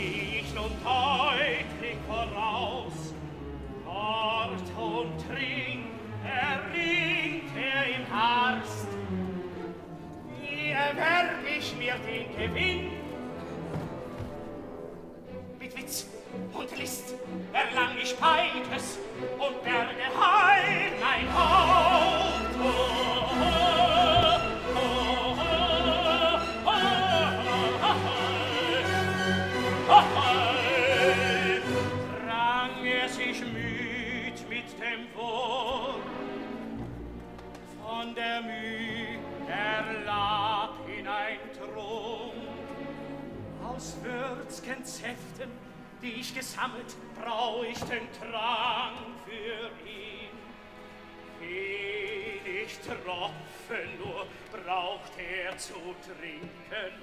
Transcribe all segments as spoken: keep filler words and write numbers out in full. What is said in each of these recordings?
zieh ich nun deutlich voraus. Hort und trink, erringt er im Harst. Wie erwerb ich mir den Gewinn? Mit Witz und List erlang ich beides und berge heil mein Haupt. Oh, oh, oh, oh, oh, oh, oh. Drang er sich müd mit dem Wurm, von der Müh erlag hineintrunk. Aus würzgen Säften, die ich gesammelt, brau ich den Trank für ihn. Wenig Tropfen nur braucht er zu trinken.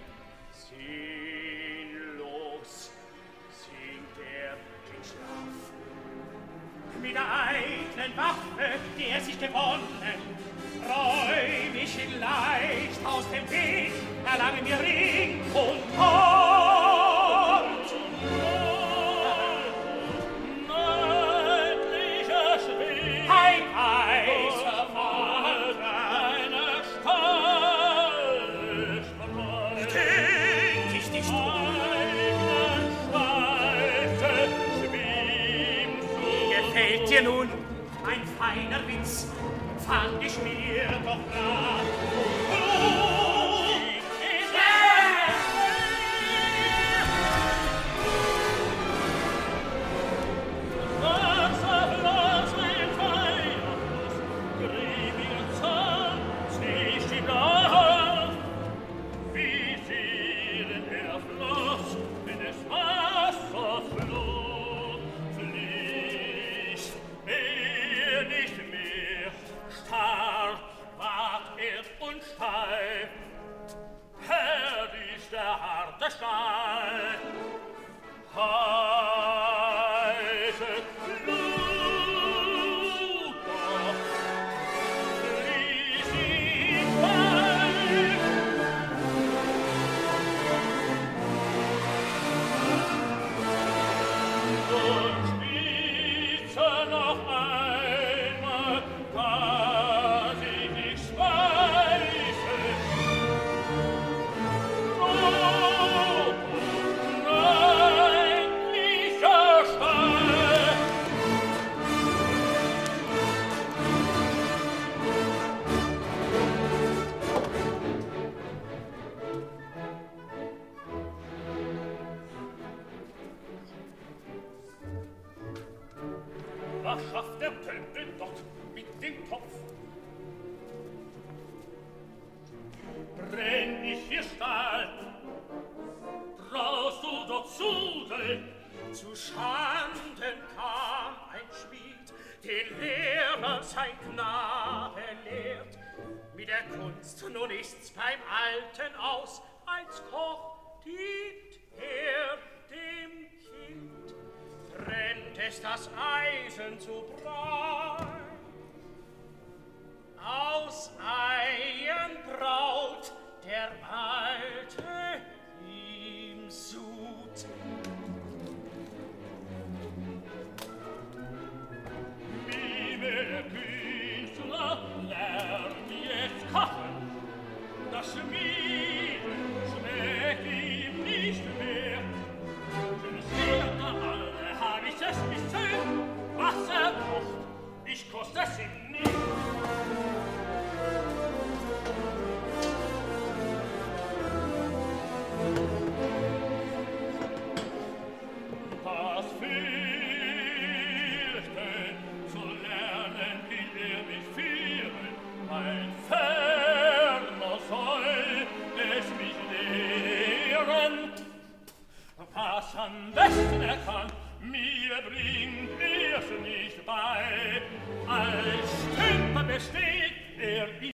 Sinnlos sinkt er in Schlaf. Mit der eigenen Waffe, die er sich gewonnen, räum ich ihn leicht aus dem Weg, erlange mir Ring und Hort. Neidlicher Schwing, ein heißer Wald, eine Stall, denk ich dich eigenen Schweife, schwimmst du. Gefällt dir nun ein feiner Witz? Fand ich mir doch nach. Blut ist leer. Wasserglas mit Feierfluss, griebiger Zahn, zieh ich die Blatt. Wie vielen er floss, wenn es Wasser floh, fließt er nicht mehr. Starr ward er und steif, herd ist der harte Stall. Heiße Blut doch fließt ihm bei. Und spitze noch einmal, dass ich dich speise. Oh, neidlicher Stall. Was schafft der Tölpel dort mit dem Topf? Brenn ich hier Stahl, traust du doch Zudel? Zu Schanden kam ein Schmied, den Lehrer sein Knabe lehrt. Mit der Kunst nun ist's beim Alten aus, als Koch dient er dem Kind. Brennt es das Eisen zu Brei, aus Eien braut der Alte ihm Sud. Wie der Künstler lernt jetzt kochen, das Schmieden schmeckt ihm nicht mehr. Schönes Lehrer alle hab ich es wissen, was er kocht, ich koste es ihm nicht. Das Fürchten zu lernen, will er mich führen, ein Ferner soll es mich lehren. Was am besten er kann, mir bringt er's nicht bei, als Stümper besteht er